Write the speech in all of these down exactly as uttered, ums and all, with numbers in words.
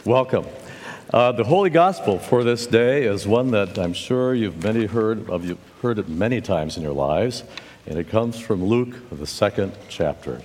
Welcome. Uh, the Holy Gospel for this day is one that I'm sure you've many heard of. You've heard it many times in your lives, and it comes from Luke, the second chapter.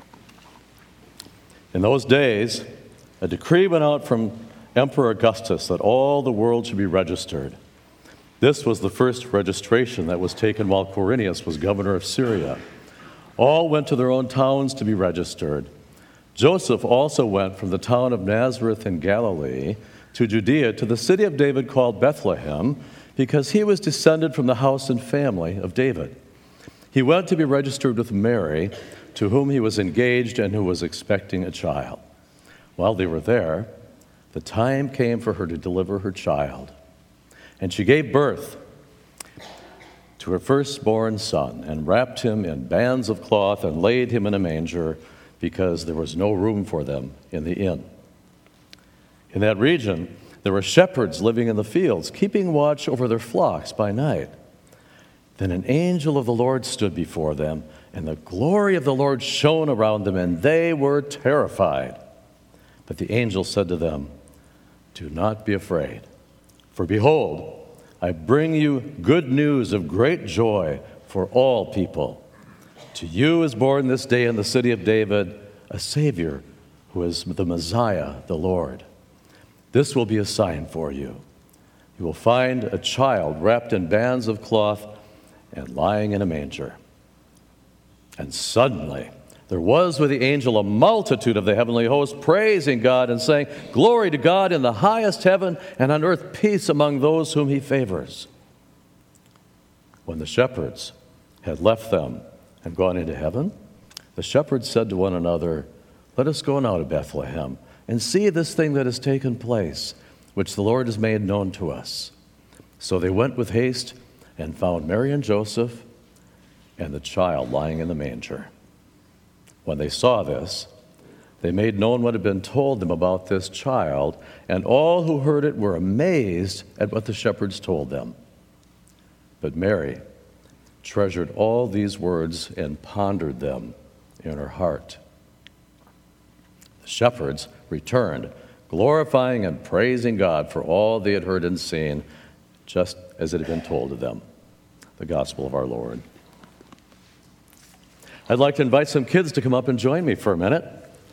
In those days, a decree went out from Emperor Augustus that all the world should be registered. This was the first registration that was taken while Quirinius was governor of Syria. All went to their own towns to be registered. Joseph also went from the town of Nazareth in Galilee to Judea to the city of David called Bethlehem, because he was descended from the house and family of David. He went to be registered with Mary, to whom he was engaged and who was expecting a child. While they were there, the time came for her to deliver her child. And she gave birth to her firstborn son and wrapped him in bands of cloth and laid him in a manger, because there was no room for them in the inn. In that region, there were shepherds living in the fields, keeping watch over their flocks by night. Then an angel of the Lord stood before them, and the glory of the Lord shone around them, and they were terrified. But the angel said to them, "Do not be afraid, for behold, I bring you good news of great joy for all people. To you is born this day in the city of David a Savior, who is the Messiah, the Lord. This will be a sign for you. You will find a child wrapped in bands of cloth and lying in a manger." And suddenly there was with the angel a multitude of the heavenly host, praising God and saying, "Glory to God in the highest heaven, and on earth peace among those whom he favors." When the shepherds had left them and gone into heaven, the shepherds said to one another, "Let us go now to Bethlehem and see this thing that has taken place, which the Lord has made known to us." So they went with haste and found Mary and Joseph and the child lying in the manger. When they saw this, they made known what had been told them about this child, and all who heard it were amazed at what the shepherds told them. But Mary treasured all these words and pondered them in her heart. The shepherds returned, glorifying and praising God for all they had heard and seen, just as it had been told to them. The gospel of our Lord. I'd like to invite some kids to come up and join me for a minute.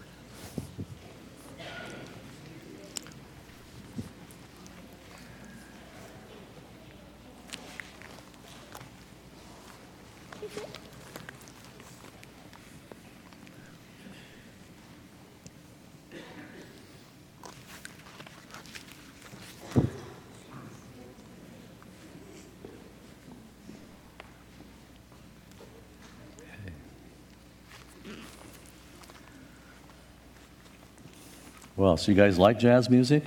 Well, so you guys like jazz music?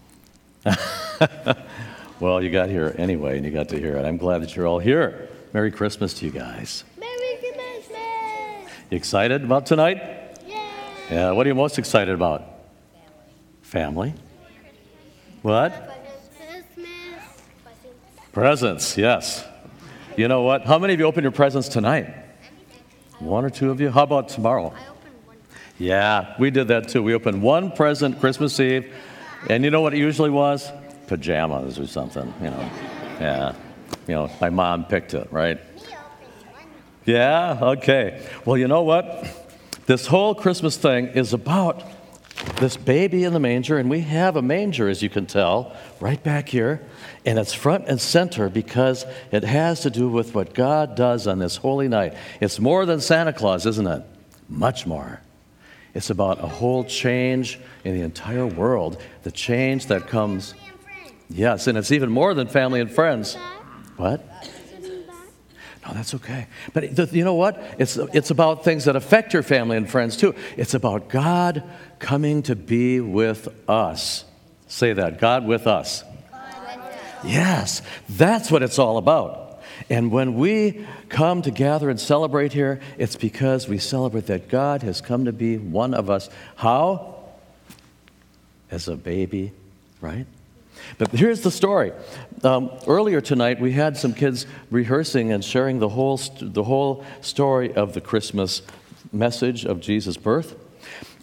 Well, you got here anyway, and you got to hear it. I'm glad that you're all here. Merry Christmas to you guys. Merry Christmas! You excited about tonight? Yeah! Yeah, what are you most excited about? Family. Family? What? Christmas. Presents, yes. You know what? How many of you opened your presents tonight? One or two of you? How about tomorrow? Yeah, we did that too. We opened one present Christmas Eve, and you know what it usually was? Pajamas or something, you know. Yeah, you know, my mom picked it, right? Yeah, okay. Well, you know what? This whole Christmas thing is about this baby in the manger, and we have a manger, as you can tell, right back here, and it's front and center because it has to do with what God does on this holy night. It's more than Santa Claus, isn't it? Much more. It's about a whole change in the entire world, the change that comes. Yes, and it's even more than family and friends. What? No, that's okay. But the, you know what? It's it's about things that affect your family and friends too. It's about God coming to be with us. Say that, God with us. Yes, that's what it's all about. And when we come to gather and celebrate here, it's because we celebrate that God has come to be one of us. How? As a baby, right? But here's the story. Um, earlier tonight, we had some kids rehearsing and sharing the whole st- the whole story of the Christmas message of Jesus' birth.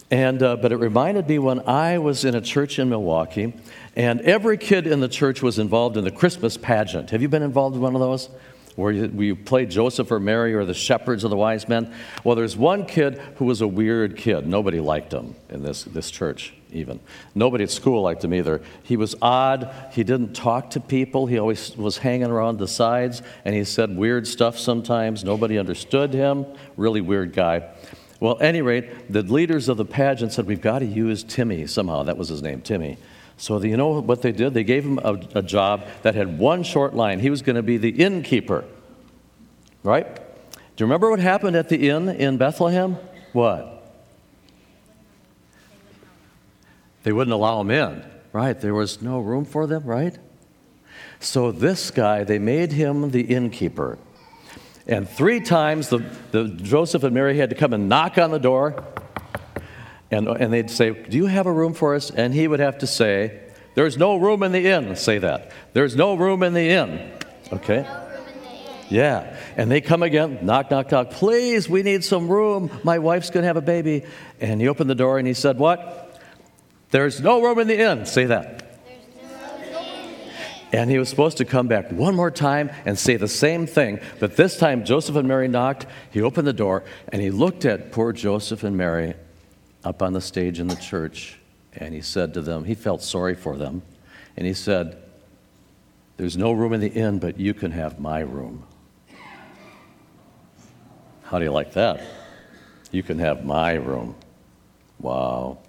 And uh, but it reminded me when I was in a church in Milwaukee, and every kid in the church was involved in the Christmas pageant. Have you been involved in one of those? Where you, where you play Joseph or Mary or the shepherds or the wise men? Well, there's one kid who was a weird kid. Nobody liked him in this, this church, even. Nobody at school liked him either. He was odd. He didn't talk to people. He always was hanging around the sides, and he said weird stuff sometimes. Nobody understood him. Really weird guy. Well, at any rate, the leaders of the pageant said, we've got to use Timmy somehow. That was his name, Timmy. So you know what they did? They gave him a, a job that had one short line. He was going to be the innkeeper, right? Do you remember what happened at the inn in Bethlehem? What? They wouldn't allow him in, right? There was no room for them, right? So this guy, they made him the innkeeper. And three times the, the Joseph and Mary had to come and knock on the door. And, and they'd say, do you have a room for us? And he would have to say, there's no room in the inn. Say that. There's no room in the inn. Okay? No room in the inn. Yeah. And they come again, knock, knock, knock. Please, we need some room. My wife's going to have a baby. And he opened the door and he said, what? There's no room in the inn. Say that. There's no room in the inn. And he was supposed to come back one more time and say the same thing. But this time, Joseph and Mary knocked. He opened the door and he looked at poor Joseph and Mary up on the stage in the church, and he said to them, he felt sorry for them, and he said, there's no room in the inn, but you can have my room. How do you like that? You can have my room. Wow.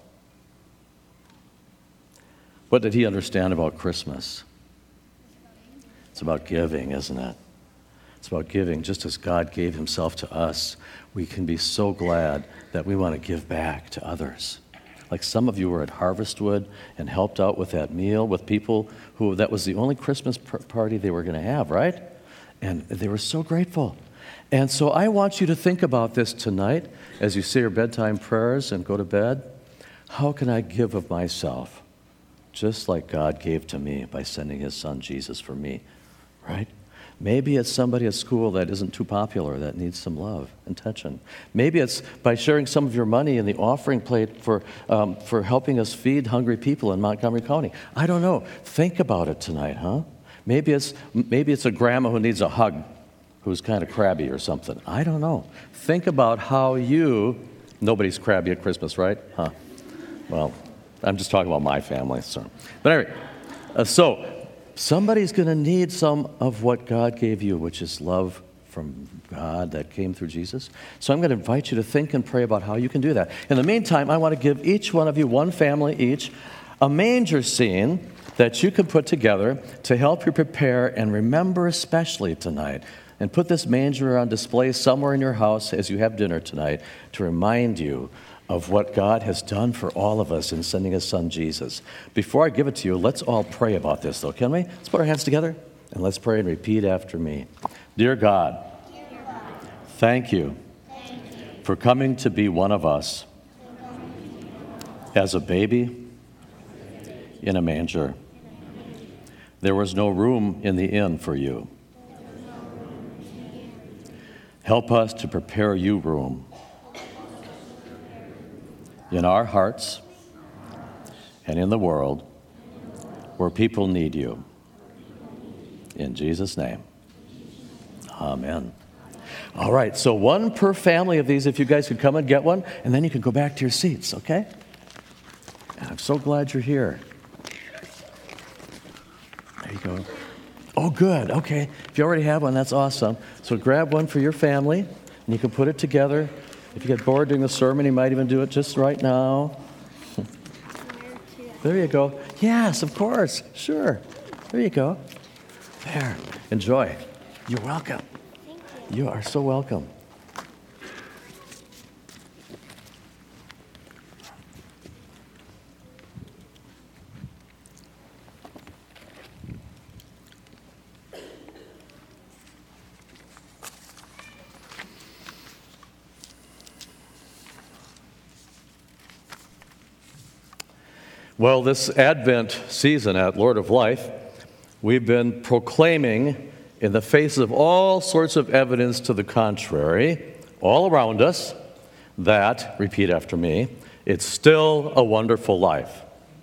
What did he understand about Christmas? It's about giving, isn't it? It's about giving. Just as God gave himself to us, we can be so glad that we want to give back to others. Like some of you were at Harvestwood and helped out with that meal with people who, that was the only Christmas party they were going to have, right? And they were so grateful. And so I want you to think about this tonight as you say your bedtime prayers and go to bed. How can I give of myself? Just like God gave to me by sending his son Jesus for me, right? Maybe it's somebody at school that isn't too popular that needs some love and attention. Maybe it's by sharing some of your money in the offering plate for um, for helping us feed hungry people in Montgomery County. I don't know. Think about it tonight, huh? Maybe it's maybe it's a grandma who needs a hug, who's kind of crabby or something. I don't know. Think about how you. Nobody's crabby at Christmas, right? Huh? Well, I'm just talking about my family. So, but anyway, uh, so. Somebody's going to need some of what God gave you, which is love from God that came through Jesus. So I'm going to invite you to think and pray about how you can do that. In the meantime, I want to give each one of you, one family each, a manger scene that you can put together to help you prepare and remember especially tonight. And put this manger on display somewhere in your house as you have dinner tonight to remind you of what God has done for all of us in sending his son Jesus. Before I give it to you, let's all pray about this, though, can we? Let's put our hands together and let's pray and repeat after me. Dear God, Dear God, thank you, thank you for coming to be one of us as a baby in a manger. There was no room in the inn for you. Help us to prepare you room in our hearts and in the world where people need you. In Jesus' name, amen. All right, so one per family of these, if you guys could come and get one, and then you can go back to your seats, okay? And I'm so glad you're here. There you go. Oh, good, okay. If you already have one, that's awesome. So grab one for your family, and you can put it together. If you get bored during the sermon, you might even do it just right now. There you go. Yes, of course. Sure. There you go. There. Enjoy. You're welcome. Thank you. You are so welcome. Well, this Advent season at Lord of Life, we've been proclaiming in the face of all sorts of evidence to the contrary, all around us, that, repeat after me, It's still a wonderful life.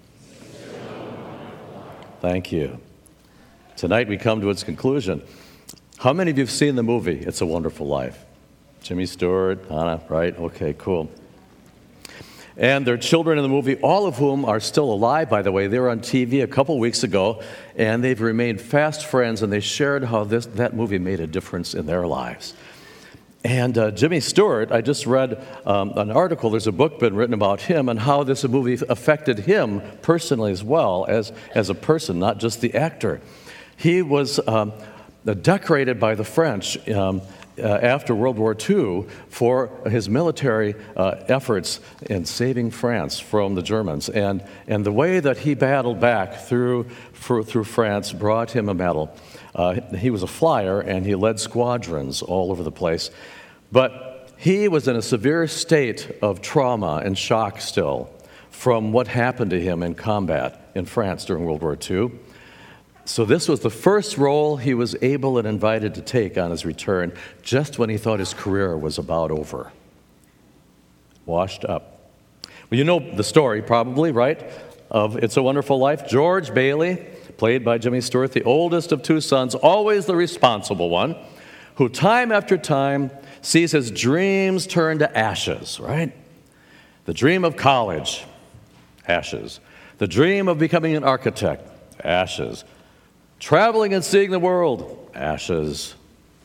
Thank you. Tonight we come to its conclusion. How many of you have seen the movie, It's a Wonderful Life? Jimmy Stewart, Anna, right? Okay, cool. And their children in the movie, all of whom are still alive, by the way. They were on T V a couple weeks ago, and they've remained fast friends, and they shared how this, that movie made a difference in their lives. And uh, Jimmy Stewart, I just read um, an article, there's a book been written about him and how this movie affected him personally as well as, as a person, not just the actor. He was um, decorated by the French um, Uh, after World War Two for his military uh, efforts in saving France from the Germans. And, and the way that he battled back through, for, through France brought him a medal. Uh, he was a flyer, and he led squadrons all over the place. But he was in a severe state of trauma and shock still from what happened to him in combat in France during World War Two. So this was the first role he was able and invited to take on his return, just when he thought his career was about over. Washed up. Well, you know the story probably, right, of It's a Wonderful Life. George Bailey, played by Jimmy Stewart, the oldest of two sons, always the responsible one, who time after time sees his dreams turn to ashes, right? The dream of college, ashes. The dream of becoming an architect, ashes. Traveling and seeing the world, ashes.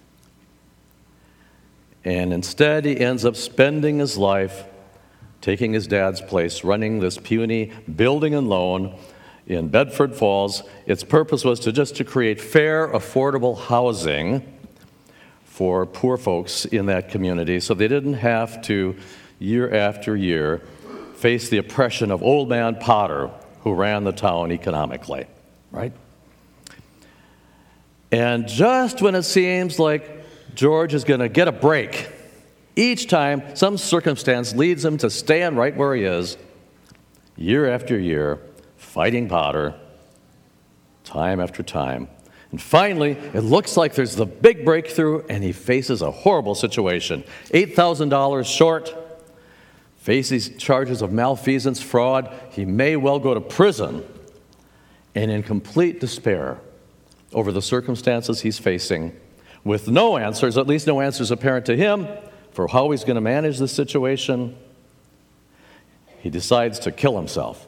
And instead, he ends up spending his life taking his dad's place, running this puny building and loan in Bedford Falls. Its purpose was to just to create fair, affordable housing for poor folks in that community so they didn't have to, year after year, face the oppression of Old Man Potter, who ran the town economically, right? And just when it seems like George is going to get a break, each time some circumstance leads him to stand right where he is, year after year, fighting Potter, time after time. And finally, it looks like there's the big breakthrough, and he faces a horrible situation. eight thousand dollars short, faces charges of malfeasance, fraud. He may well go to prison, and in complete despair over the circumstances he's facing, with no answers, at least no answers apparent to him, for how he's going to manage this situation, he decides to kill himself.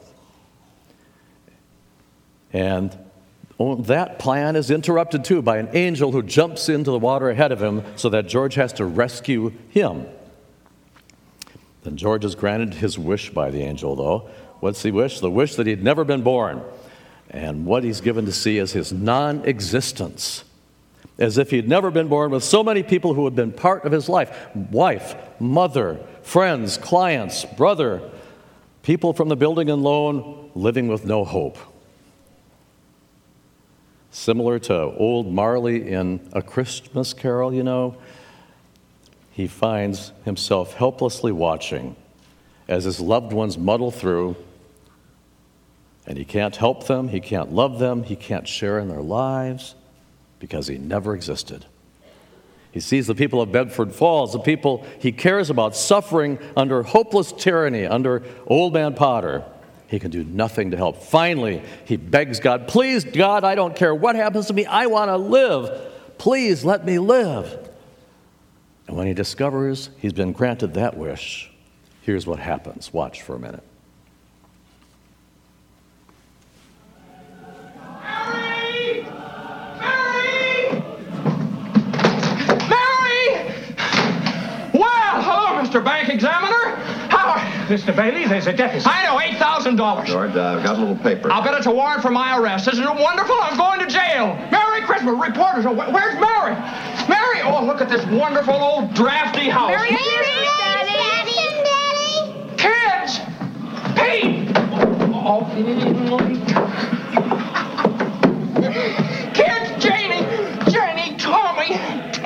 And that plan is interrupted, too, by an angel who jumps into the water ahead of him so that George has to rescue him. Then George is granted his wish by the angel, though. What's the wish? The wish that he'd never been born. And what he's given to see is his non-existence, as if he'd never been born, with so many people who had been part of his life: wife, mother, friends, clients, brother, people from the building and loan, living with no hope. Similar to old Marley in A Christmas Carol, you know, he finds himself helplessly watching as his loved ones muddle through. And he can't help them, he can't love them, he can't share in their lives because he never existed. He sees the people of Bedford Falls, the people he cares about, suffering under hopeless tyranny, under Old Man Potter. He can do nothing to help. Finally, he begs God, "Please, God, I don't care what happens to me, I want to live. Please let me live." And when he discovers he's been granted that wish, here's what happens. Watch for a minute. Mister Bank Examiner? How? Mister Bailey, there's a deficit. I know, eight thousand dollars. George, uh, I've got a little paper. I'll bet it's a warrant for my arrest. Isn't it wonderful? I'm going to jail. Merry Christmas. Reporters are... Where's Mary? Mary! Oh, look at this wonderful old drafty house. Mary, Mary, Daddy. Daddy. Kids! Pete! Oh. Kids! Janie! Janie, Tommy!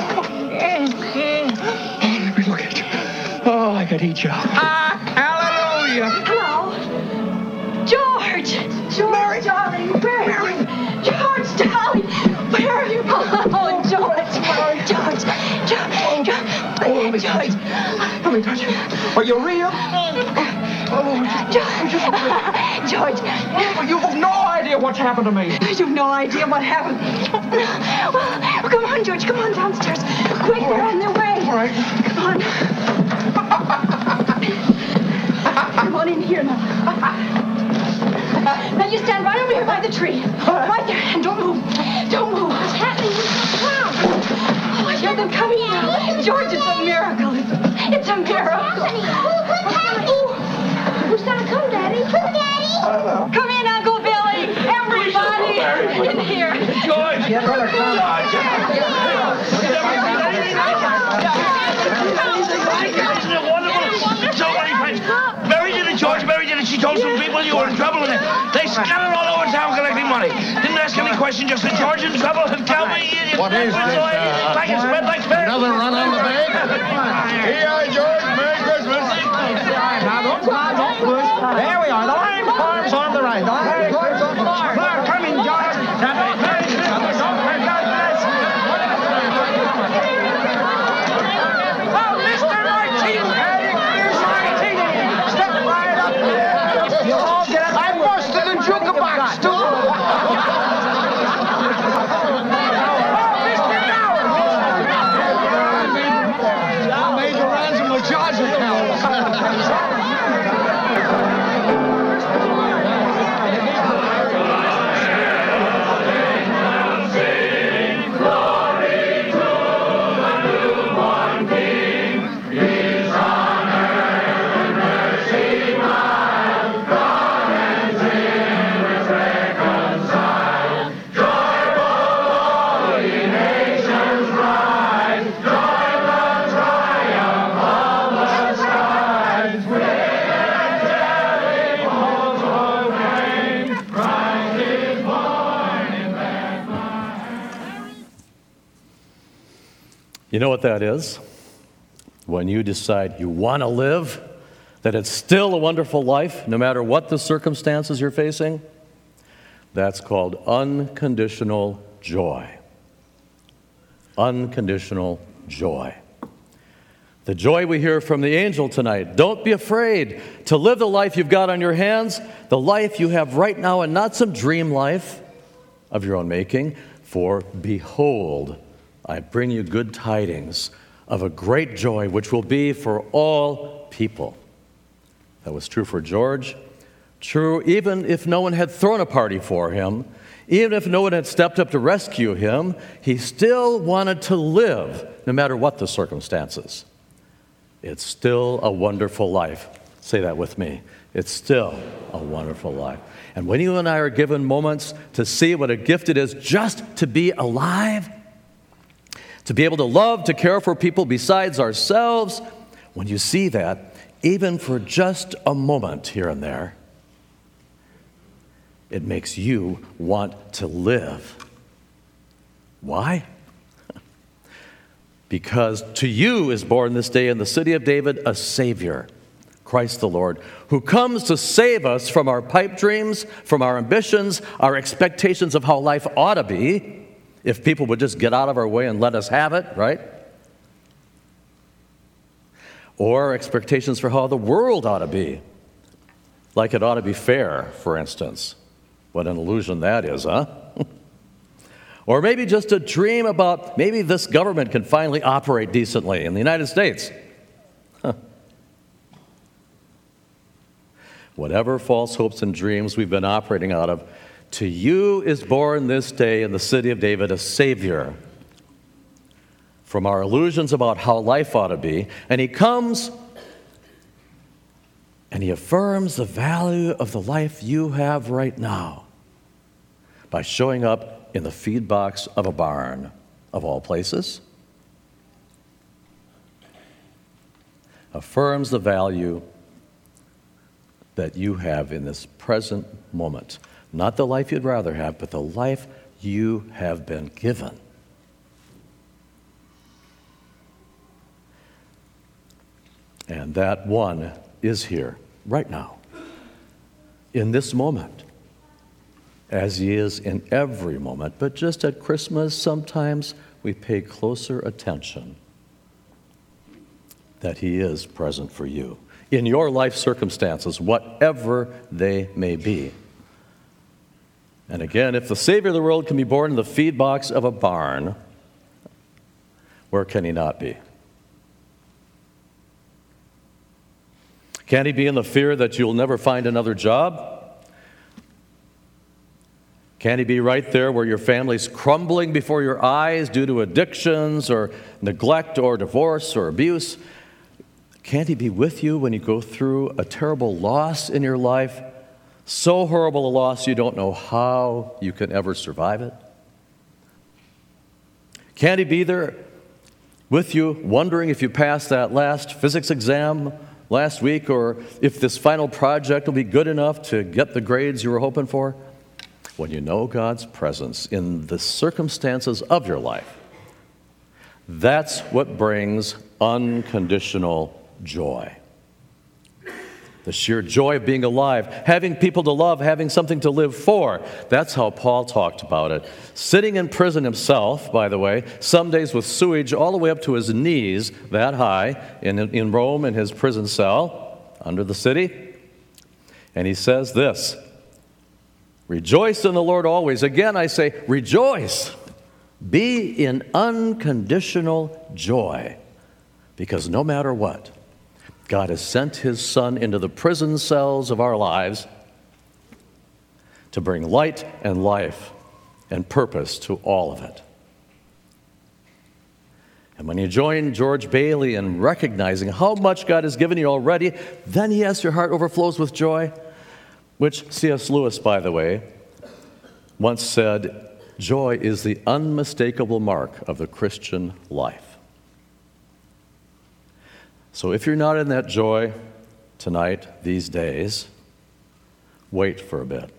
Let me look at you. Oh, I could eat you. Ah, hallelujah. Hello. George. George, Mary. Darling. Where are you? George, darling. Where are you? Oh, George. George. George. George. Oh, let me touch you. Let me touch you. Are you real? George. George. You have no idea what's happened to me. You've no idea what happened. Well, come on, George. Come on downstairs. Quick, they're on their way. All right. Come on. Come on in here now. Now you stand right over here by the tree. Right there. And don't move. Don't move. What's happening? Oh, I hear them coming now. George, it's a miracle. It's a miracle. Who's happening? Who's gonna come, Daddy? Who's Daddy? Come in, Uncle Billy. Everybody in here. George! You better come. Isn't it wonderful? So many friends. Mary did it, George. Mary did it. She told some people you were in trouble and they scattered all over town collecting money. Didn't ask any questions, just said, George in trouble and tell me. What is this, uh, Like a spread like fair. Another run on the bank? Here, George. Merry Christmas. Now, don't climb, don't push. There we are. The line farms on the right. The line farms on the left. Now, come in, George. Now, don't hurt it. Now, don't hurt it. Oh, Mister Martini. Here's Martini. Step right up there. You'll all get up. I busted the jukebox, too. You know what that is? When you decide you want to live, that it's still a wonderful life, no matter what the circumstances you're facing, that's called unconditional joy. Unconditional joy. The joy we hear from the angel tonight. Don't be afraid to live the life you've got on your hands, the life you have right now, and not some dream life of your own making. For behold, I bring you good tidings of a great joy which will be for all people. That was true for George. True even if no one had thrown a party for him, even if no one had stepped up to rescue him, he still wanted to live no matter what the circumstances. It's still a wonderful life. Say that with me. It's still a wonderful life. And when you and I are given moments to see what a gift it is just to be alive, to be able to love, to care for people besides ourselves, when you see that, even for just a moment here and there, it makes you want to live. Why? Because to you is born this day in the city of David a Savior, Christ the Lord, who comes to save us from our pipe dreams, from our ambitions, our expectations of how life ought to be, if people would just get out of our way and let us have it, right? Or expectations for how the world ought to be, like it ought to be fair, for instance. What an illusion that is, huh? Or maybe just a dream about maybe this government can finally operate decently in the United States. Huh. Whatever false hopes and dreams we've been operating out of, to you is born this day in the city of David a Savior from our illusions about how life ought to be. And he comes and he affirms the value of the life you have right now by showing up in the feed box of a barn, of all places. Affirms the value that you have in this present moment. Not the life you'd rather have, but the life you have been given. And that one is here right now, in this moment, as he is in every moment. But just at Christmas, sometimes we pay closer attention that he is present for you, in your life circumstances, whatever they may be. And again, if the Savior of the world can be born in the feed box of a barn, where can he not be? Can he be in the fear that you'll never find another job? Can he be right there where your family's crumbling before your eyes due to addictions or neglect or divorce or abuse? Can't he be with you when you go through a terrible loss in your life? So horrible a loss you don't know how you can ever survive it? Can't he be there with you wondering if you passed that last physics exam last week or if this final project will be good enough to get the grades you were hoping for? When you know God's presence in the circumstances of your life, that's what brings unconditional joy. The sheer joy of being alive, having people to love, having something to live for. That's how Paul talked about it. Sitting in prison himself, by the way, some days with sewage all the way up to his knees, that high, in, in Rome in his prison cell under the city. And he says this, rejoice in the Lord always. Again, I say, rejoice. Be in unconditional joy. Because no matter what, God has sent his Son into the prison cells of our lives to bring light and life and purpose to all of it. And when you join George Bailey in recognizing how much God has given you already, then yes, your heart overflows with joy, which C S Lewis, by the way, once said, joy is the unmistakable mark of the Christian life. So if you're not in that joy tonight, these days, wait for a bit.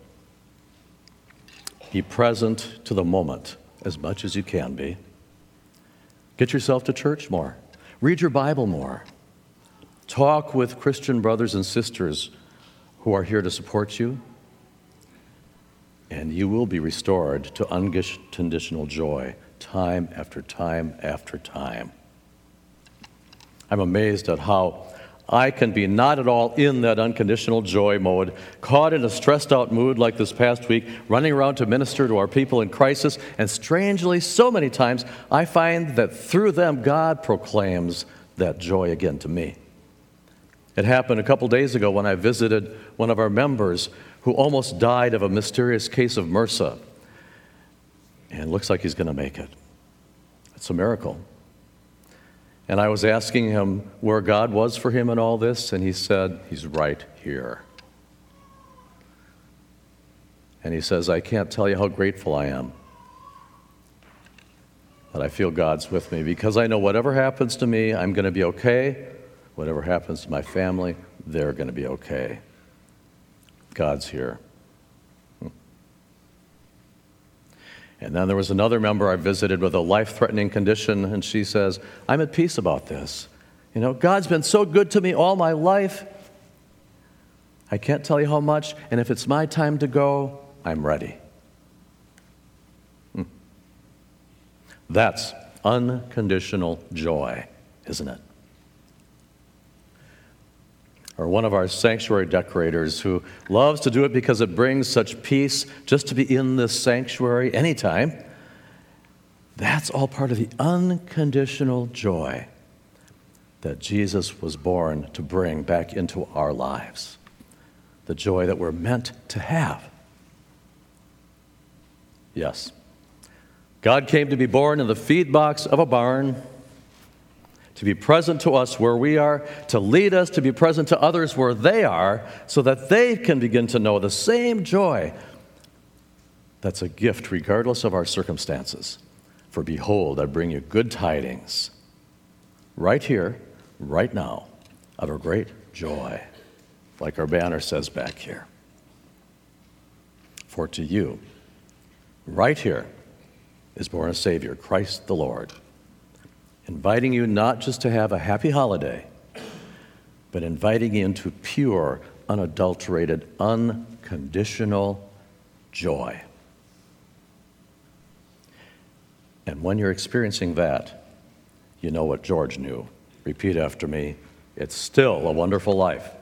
Be present to the moment as much as you can be. Get yourself to church more. Read your Bible more. Talk with Christian brothers and sisters who are here to support you. And you will be restored to unconditional joy time after time after time. I'm amazed at how I can be not at all in that unconditional joy mode, caught in a stressed out mood like this past week, running around to minister to our people in crisis, and strangely, so many times, I find that through them, God proclaims that joy again to me. It happened a couple days ago when I visited one of our members who almost died of a mysterious case of MRSA. And it looks like he's going to make it. It's a miracle. And I was asking him where God was for him in all this, and he said, he's right here. And he says, I can't tell you how grateful I am that I feel God's with me, because I know whatever happens to me, I'm going to be okay. Whatever happens to my family, they're going to be okay. God's here. And then there was another member I visited with a life-threatening condition, and she says, I'm at peace about this. You know, God's been so good to me all my life. I can't tell you how much, and if it's my time to go, I'm ready. Hmm. That's unconditional joy, isn't it? Or one of our sanctuary decorators who loves to do it because it brings such peace just to be in this sanctuary anytime. That's all part of the unconditional joy that Jesus was born to bring back into our lives. The joy that we're meant to have. Yes. God came to be born in the feed box of a barn, to be present to us where we are, to lead us to be present to others where they are, so that they can begin to know the same joy that's a gift regardless of our circumstances. For behold, I bring you good tidings right here, right now, of a great joy, like our banner says back here. For to you, right here, is born a Savior, Christ the Lord, inviting you not just to have a happy holiday, but inviting you into pure, unadulterated, unconditional joy. And when you're experiencing that, you know what George knew. Repeat after me. it's still a wonderful life.